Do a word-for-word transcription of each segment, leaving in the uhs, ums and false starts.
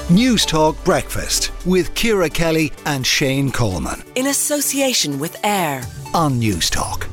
News Talk Breakfast with Ciara Kelly and Shane Coleman. In association with AIR on News Talk.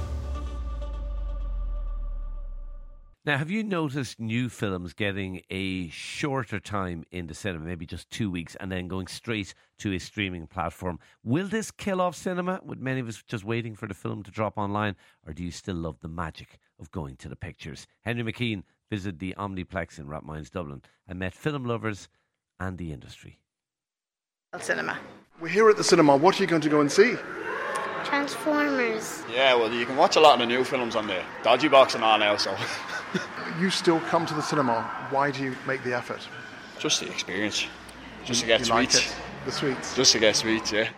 Now, have you noticed new films getting a shorter time in the cinema, maybe just two weeks, and then going straight to a streaming platform? Will this kill off cinema, with many of us just waiting for the film to drop online, or do you still love the magic of going to the pictures? Henry McKean visited the Omniplex in Rathmines, Dublin, and met film lovers and the industry. Cinema. We're here at the cinema. What are you going to go and see? Transformers. Yeah, well, you can watch a lot of the new films on the Dodgy Box and all now, so... You still come to the cinema. Why do you make the effort? Just the experience. Just you, to get you sweets. Like it? The sweets? Just to get sweets, yeah.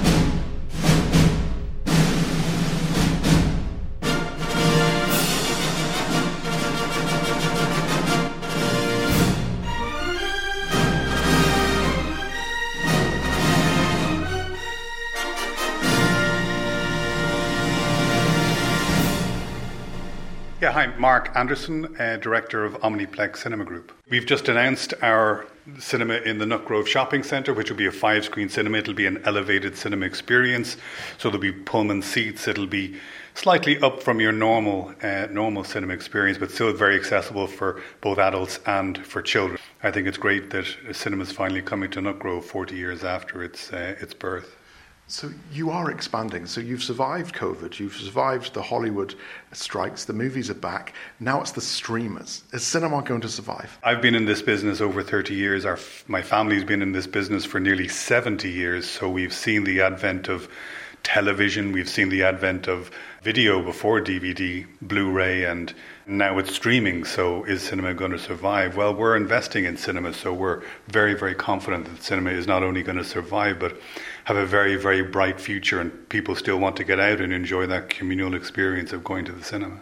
Yeah, hi, Mark Anderson, uh, Director of Omniplex Cinema Group. We've just announced our cinema in the Nutgrove Shopping Centre, which will be a five-screen cinema. It'll be an elevated cinema experience. So there'll be Pullman seats. It'll be slightly up from your normal uh, normal cinema experience, but still very accessible for both adults and for children. I think it's great that cinema's finally coming to Nutgrove forty years after its uh, its birth. So you are expanding. So you've survived COVID, you've survived the Hollywood strikes, the movies are back. Now it's the streamers. Is cinema going to survive? I've been in this business over thirty years. Our, my family's been in this business for nearly seventy years. So we've seen the advent of television, we've seen the advent of video before D V D, Blu-ray, and now it's streaming. So is cinema going to survive? Well, we're investing in cinema, so we're very, very confident that cinema is not only going to survive, but have a very, very bright future, and people still want to get out and enjoy that communal experience of going to the cinema.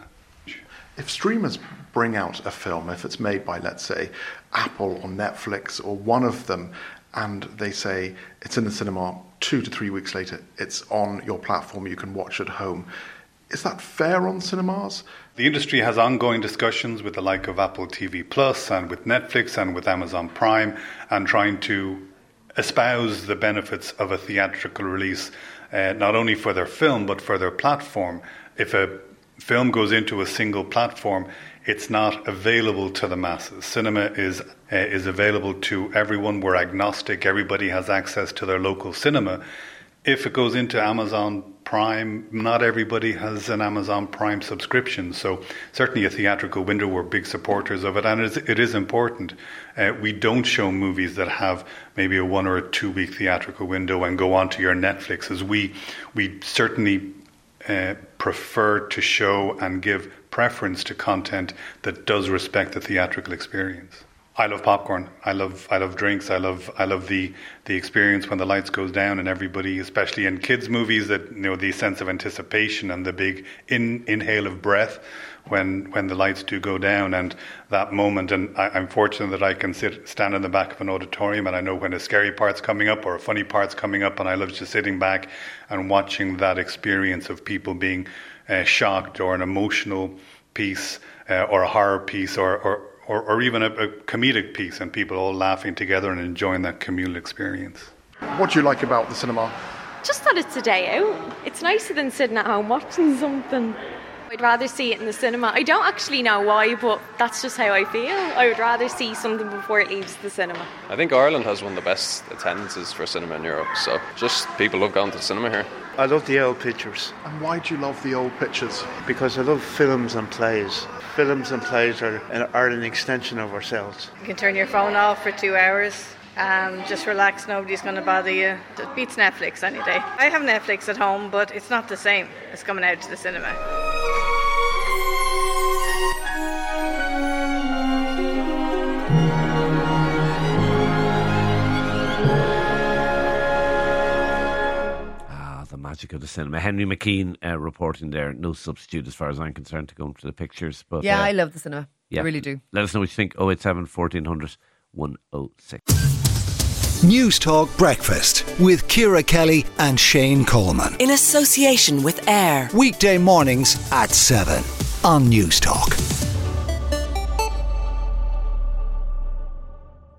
If streamers bring out a film, if it's made by, let's say, Apple or Netflix or one of them, and they say it's in the cinema, two to three weeks later, it's on your platform, you can watch at home. Is that fair on cinemas? The industry has ongoing discussions with the like of Apple T V Plus and with Netflix and with Amazon Prime, and trying to espouse the benefits of a theatrical release, uh, not only for their film but for their platform. If a film goes into a single platform, it's not available to the masses. Cinema is uh, is available to everyone. We're agnostic. Everybody has access to their local cinema. If it goes into Amazon Prime, not everybody has an Amazon Prime subscription. So certainly a theatrical window, we're big supporters of it. And it is, it is important. Uh, we don't show movies that have maybe a one or a two week theatrical window and go on to your Netflix. As we, we certainly uh, prefer to show and give preference to content that does respect the theatrical experience. I love popcorn. I love I love drinks. I love I love the the experience when the lights goes down and everybody, especially in kids' movies, that you know the sense of anticipation and the big in, inhale of breath when when the lights do go down, and that moment. And I, I'm fortunate that I can sit stand in the back of an auditorium and I know when a scary part's coming up or a funny part's coming up, and I love just sitting back and watching that experience of people being uh, shocked, or an emotional piece, uh, or a horror piece, or. or Or, or even a, a comedic piece, and people all laughing together and enjoying that communal experience. What do you like about the cinema? Just that it's a day out. It's nicer than sitting at home watching something. I'd rather see it in the cinema. I don't actually know why, but that's just how I feel. I would rather see something before it leaves the cinema. I think Ireland has one of the best attendances for cinema in Europe, so just people love going to the cinema here. I love the old pictures. And why do you love the old pictures? Because I love films and plays. Films and plays are, are an extension of ourselves. You can turn your phone off for two hours. Um, just relax, nobody's going to bother you. It beats Netflix any day. I have Netflix at home, but it's not the same as coming out to the cinema. Ah, the magic of the cinema. Henry McKean uh, reporting there. No substitute as far as I'm concerned to go into the pictures. But yeah, uh, I love the cinema. Yeah, I really do. Let us know what you think. oh eight seven, fourteen hundred, one oh six. News Talk Breakfast with Ciara Kelly and Shane Coleman. In association with AIR. Weekday mornings at seven on News Talk.